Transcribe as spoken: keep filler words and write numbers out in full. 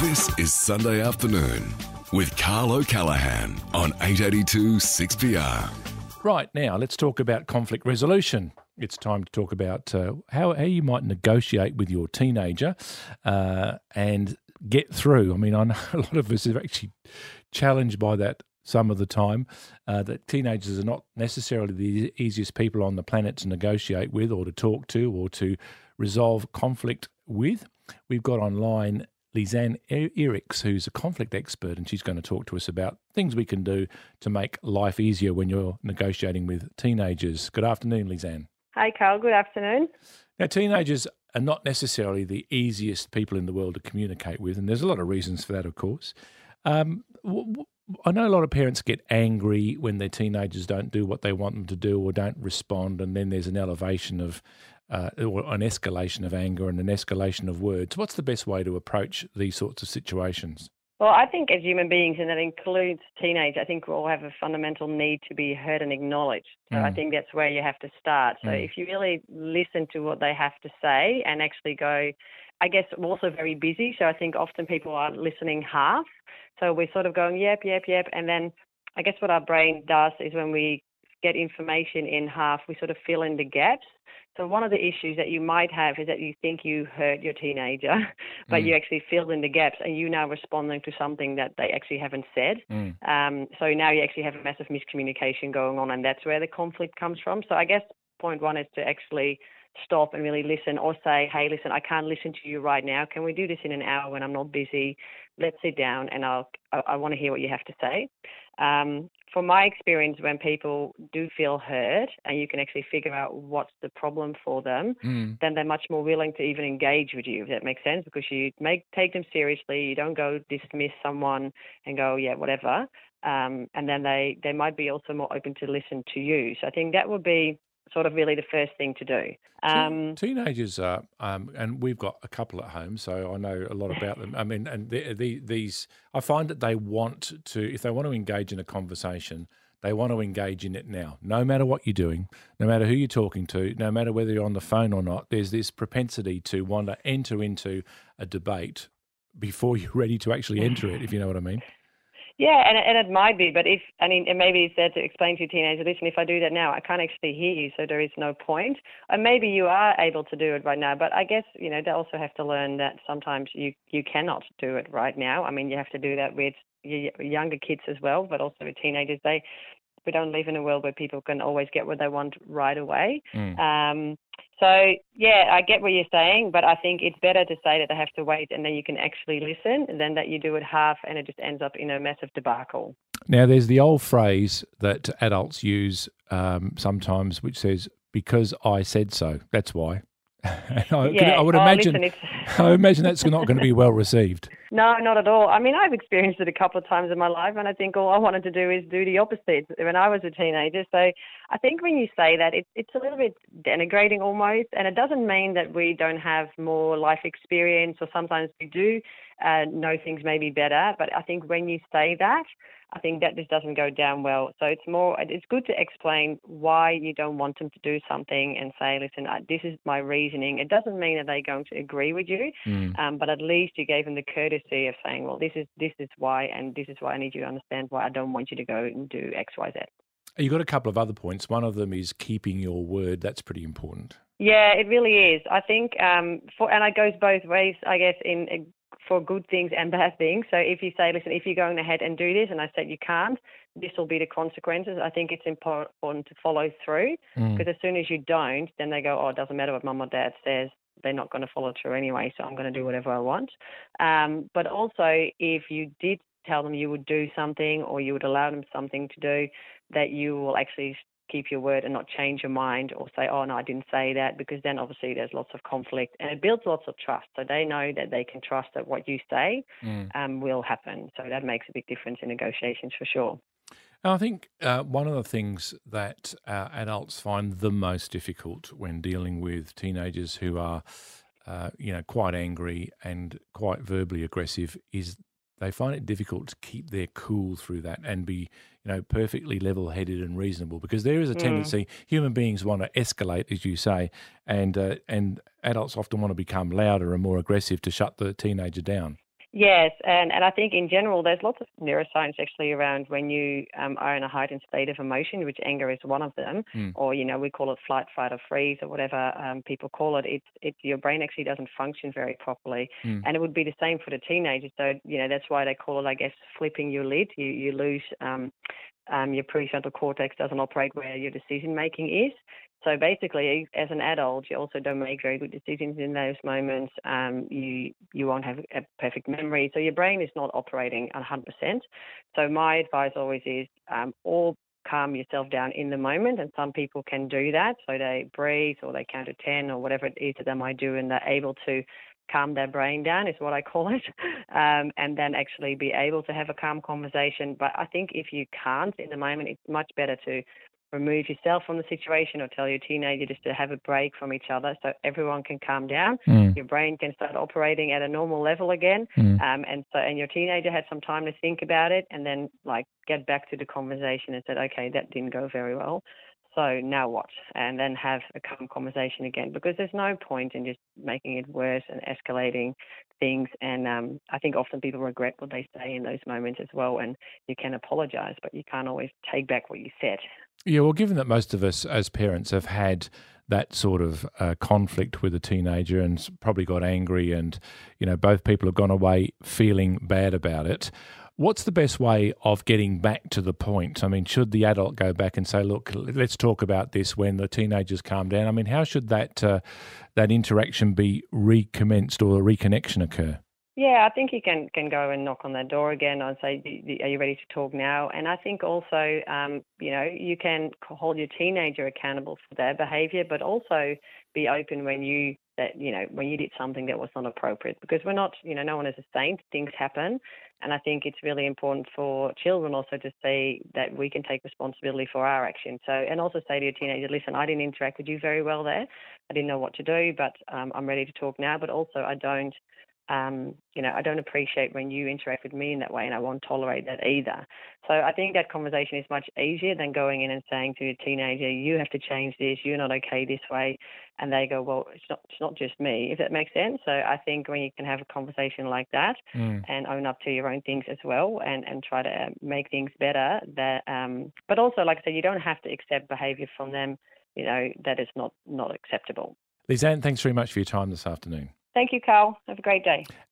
This is Sunday Afternoon with Carl O'Callaghan on eight eighty-two six P R. Right, now let's talk about conflict resolution. It's time to talk about uh, how, how you might negotiate with your teenager uh, and get through. I mean, I know a lot of us are actually challenged by that some of the time, uh, that teenagers are not necessarily the easiest people on the planet to negotiate with or to talk to or to resolve conflict with. We've got online Lisanne Eriks, who's a conflict expert, and she's going to talk to us about things we can do to make life easier when you're negotiating with teenagers. Good afternoon, Lisanne. Hi, Carl. Good afternoon. Now, teenagers are not necessarily the easiest people in the world to communicate with, and there's a lot of reasons for that, of course. Um, w- w- I know a lot of parents get angry when their teenagers don't do what they want them to do or don't respond, and then there's an elevation of Uh, or an escalation of anger and an escalation of words. What's the best way to approach these sorts of situations? Well, I think as human beings, and that includes teenage, I think we all have a fundamental need to be heard and acknowledged. So mm. I think that's where you have to start. So mm. if you really listen to what they have to say and actually go, I guess we're also very busy. So I think often people are listening half. So we're sort of going, yep, yep, yep. And then I guess what our brain does is when we get information in half, we sort of fill in the gaps. So one of the issues that you might have is that you think you hurt your teenager, but mm. you actually filled in the gaps and you now responding to something that they actually haven't said. Mm. Um, so now you actually have a massive miscommunication going on, and that's where the conflict comes from. So I guess point one is to actually stop and really listen, or say, hey, listen, I can't listen to you right now. Can we do this in an hour when I'm not busy? Let's sit down and I'll, I, I want to hear what you have to say. Um, from my experience, when people do feel hurt and you can actually figure out what's the problem for them, mm. then they're much more willing to even engage with you, if that makes sense, because you make take them seriously. You don't go dismiss someone and go, yeah, whatever. Um, and then they, they might be also more open to listen to you. So I think that would be sort of really the first thing to do. Um, Teenagers are, um, and we've got a couple at home, so I know a lot about them. I mean, and the, the, these, I find that they want to, if they want to engage in a conversation, they want to engage in it now. No matter what you're doing, no matter who you're talking to, no matter whether you're on the phone or not, there's this propensity to want to enter into a debate before you're ready to actually enter it, if you know what I mean. Yeah, and, and it might be, but if, I mean, and maybe it's there to explain to your teenager, listen, if I do that now, I can't actually hear you, so there is no point. And maybe you are able to do it right now, but I guess, you know, they also have to learn that sometimes you, you cannot do it right now. I mean, you have to do that with your younger kids as well, but also with teenagers. They, we don't live in a world where people can always get what they want right away. Mm. Um, so, yeah, I get what you're saying, but I think it's better to say that they have to wait and then you can actually listen than that you do it half and it just ends up in a massive debacle. Now, there's the old phrase that adults use um, sometimes, which says, because I said so, that's why. And I, yeah. I would oh, imagine listen, I imagine that's not going to be well received. No, not at all. I mean, I've experienced it a couple of times in my life, and I think all I wanted to do is do the opposite when I was a teenager. So I think when you say that, it, it's a little bit denigrating almost, and it doesn't mean that we don't have more life experience, or sometimes we do uh, know things maybe better. But I think when you say that, I think that just doesn't go down well. So it's more, it's good to explain why you don't want them to do something and say, listen, this is my reasoning. It doesn't mean that they're going to agree with you, mm. um, but at least you gave them the courtesy of saying, well, this is this is why, and this is why I need you to understand why I don't want you to go and do X, Y, Z. You've got a couple of other points. One of them is keeping your word. That's pretty important. Yeah, it really is. I think, um, for and it goes both ways, I guess, in for good things and bad things. So if you say, listen, if you're going ahead and do this, and I said you can't, this will be the consequences. I think it's important to follow through, because mm. as soon as you don't, then they go, oh, it doesn't matter what mum or dad says. They're not going to follow through anyway, so I'm going to do whatever I want. Um, but also, if you did tell them you would do something, or you would allow them something to do, that you will actually keep your word and not change your mind or say, oh, no, I didn't say that, because then obviously there's lots of conflict and it builds lots of trust. So they know that they can trust that what you say mm. um, will happen. So that makes a big difference in negotiations for sure. I think uh, one of the things that uh, adults find the most difficult when dealing with teenagers who are, uh, you know, quite angry and quite verbally aggressive is they find it difficult to keep their cool through that and be, you know, perfectly level-headed and reasonable, because there is a tendency, mm. human beings want to escalate, as you say, and uh, and adults often want to become louder and more aggressive to shut the teenager down. Yes, and, and I think in general there's lots of neuroscience actually around when you um, are in a heightened state of emotion, which anger is one of them, Mm. or, you know, we call it flight, fight or freeze or whatever um, people call it. It's, it's your brain actually doesn't function very properly. Mm. And it would be the same for the teenagers. So, you know, that's why they call it, I guess, flipping your lid. You, you lose... Um, Um, your prefrontal cortex doesn't operate where your decision making is. So basically, as an adult, you also don't make very good decisions in those moments. Um, you you won't have a perfect memory, so your brain is not operating one hundred percent. So my advice always is, um, all calm yourself down in the moment, and some people can do that. So they breathe or they count to ten or whatever it is that they might do, and they're able to calm their brain down is what I call it, um, and then actually be able to have a calm conversation. But I think if you can't in the moment, it's much better to remove yourself from the situation or tell your teenager just to have a break from each other so everyone can calm down. Mm. Your brain can start operating at a normal level again. Mm. Um, and so, and your teenager had some time to think about it and then like get back to the conversation and said, okay, that didn't go very well. So now what? And then have a calm conversation again, because there's no point in just making it worse and escalating things. And um, I think often people regret what they say in those moments as well. And you can apologise, but you can't always take back what you said. Yeah, well, given that most of us as parents have had that sort of uh, conflict with a teenager and s- probably got angry and, you know, both people have gone away feeling bad about it, what's the best way of getting back to the point? I mean, should the adult go back and say, look, l- let's talk about this when the teenagers calm down? I mean, how should that uh, that interaction be recommenced or a reconnection occur? Yeah, I think you can, can go and knock on their door again and say, "Do- do- are you ready to talk now?" And I think also, um, you know, you can c- hold your teenager accountable for their behaviour, but also be open when you, that you know, when you did something that was not appropriate. Because we're not, you know, no one is a saint. Things happen. And I think it's really important for children also to see that we can take responsibility for our actions. So, and also say to your teenager, listen, I didn't interact with you very well there. I didn't know what to do, but um, I'm ready to talk now. But also I don't, Um, you know, I don't appreciate when you interact with me in that way, and I won't tolerate that either. So I think that conversation is much easier than going in and saying to your teenager, you have to change this, you're not okay this way. And they go, well, it's not, it's not just me, if that makes sense. So I think when you can have a conversation like that Mm. and own up to your own things as well and, and try to uh, make things better, that, um, but also, like I said, you don't have to accept behaviour from them, you know, that is not, not acceptable. Lisanne, thanks very much for your time this afternoon. Thank you, Carl. Have a great day.